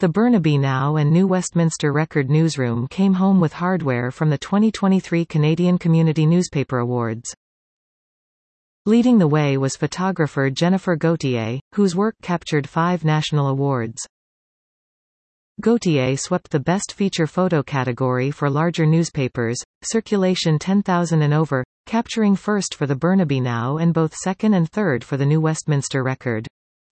The Burnaby Now and New Westminster Record newsroom came home with hardware from the 2023 Canadian Community Newspaper Awards. Leading the way was photographer Jennifer Gauthier, whose work captured 5 national awards. Gauthier swept the Best Feature Photo category for larger newspapers, circulation 10,000 and over, capturing first for the Burnaby Now and both second and third for the New Westminster Record.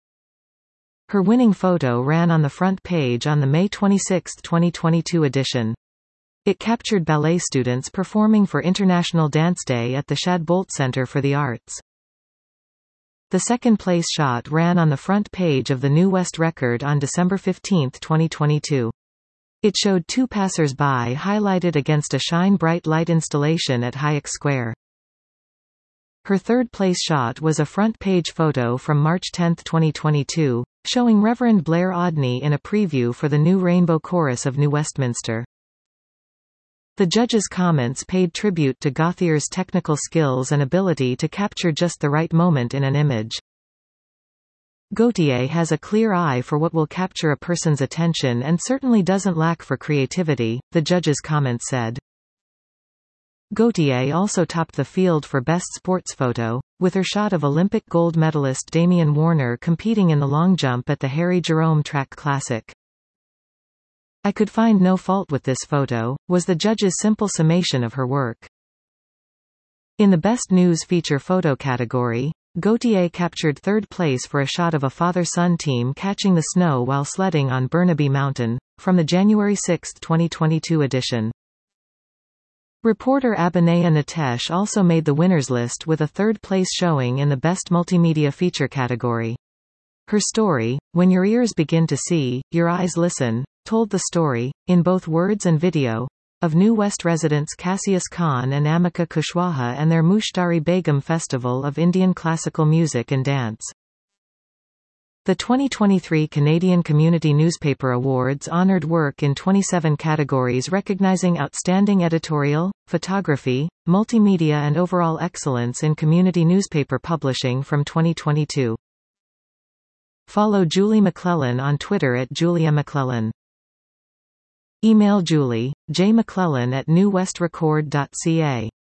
Her winning photo ran on the front page on the May 26, 2022 edition. It captured ballet students performing for International Dance Day at the Shadbolt Centre for the Arts. The second-place shot ran on the front page of the New West Record on December 15, 2022. It showed 2 passers-by highlighted against a shine-bright light installation at Hayek Square. Her third-place shot was a front-page photo from March 10, 2022, showing Reverend Blair Odney in a preview for the new Rainbow Chorus of New Westminster. The judges' comments paid tribute to Gauthier's technical skills and ability to capture just the right moment in an image. Gauthier has a clear eye for what will capture a person's attention and certainly doesn't lack for creativity, the judges' comments said. Gauthier also topped the field for Best Sports Photo, with her shot of Olympic gold medalist Damian Warner competing in the long jump at the Harry Jerome Track Classic. "I could find no fault with this photo," was the judge's simple summation of her work. In the Best News Feature Photo category, Gauthier captured third place for a shot of a father-son team catching the snow while sledding on Burnaby Mountain, from the January 6, 2022 edition. Reporter Abhinaya Nitesh also made the winners list with a third-place showing in the Best Multimedia Feature category. Her story, When Your Ears Begin to See, Your Eyes Listen, told the story, in both words and video, of New West residents Cassius Khan and Amika Kushwaha and their Mushtari Begum Festival of Indian Classical Music and Dance. The 2023 Canadian Community Newspaper Awards honored work in 27 categories recognizing outstanding editorial, photography, multimedia and overall excellence in community newspaper publishing from 2022. Follow Julie McClellan on Twitter at Julia McClellan. Email Julie, jmcclellan@newwestrecord.ca.